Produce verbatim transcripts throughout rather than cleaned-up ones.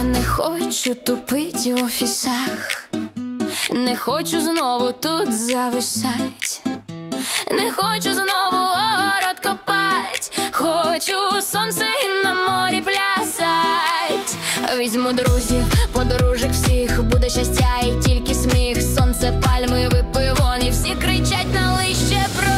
Я не хочу тупить в офісах, не хочу знову тут зависать, не хочу знову город копать, хочу сонце і на морі плясать. Візьму друзів, подружок всіх, буде щастя і тільки сміх. Сонце, пальми, випий вон, і всі кричать на лище про.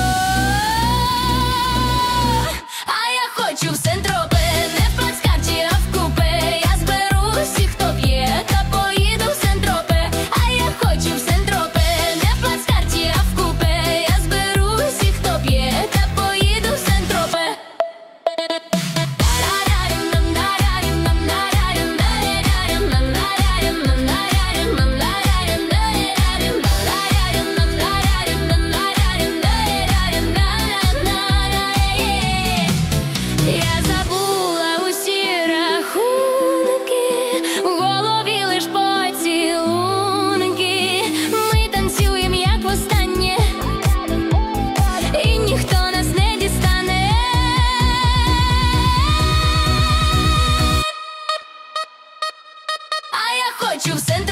А я хочу в Сен-Тропе, не в плацкарті, а в купе. Я зберу всіх, хто п'є, та поїду в Сен-Тропе. А я хочу в Сен-Тропе, не в плацкарті, а в купе. Я зберу всіх, хто п'є, та поїду в Сен-Тропе. Я забула усі рахунки, в голові лиш поцілунки. Ми танцюємо, як востаннє, і ніхто нас не дістане. А я хочу в Сен-Тропе.